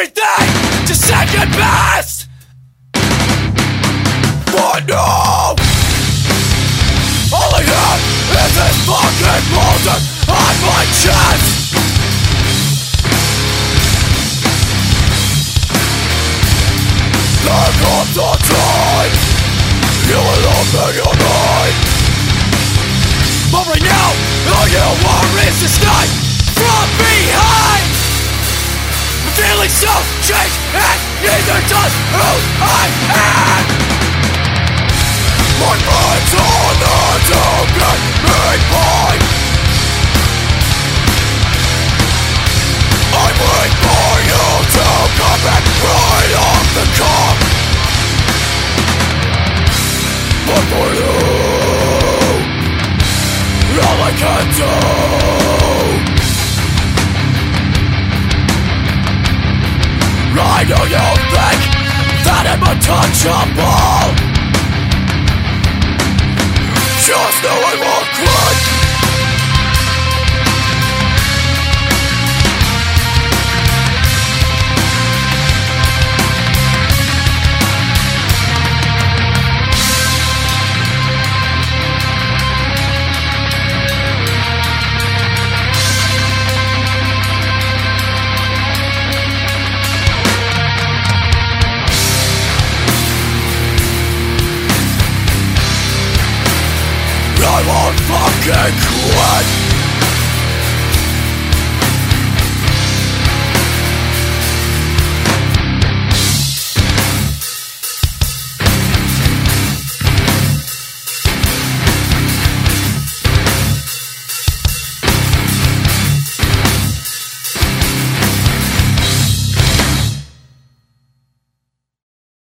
everything to second best. But no, all I have is this fucking boulder on my chest. There comes a time you will open your mind, but right now all you want is to stay from behind. I'm feeling so changed and neither does who I am. My mind's on the token made mine. I wait for you to come back right off the cuff. But for you, all I can do, I know you think that I'm untouchable. Just know I won't quit. I won't fucking quit.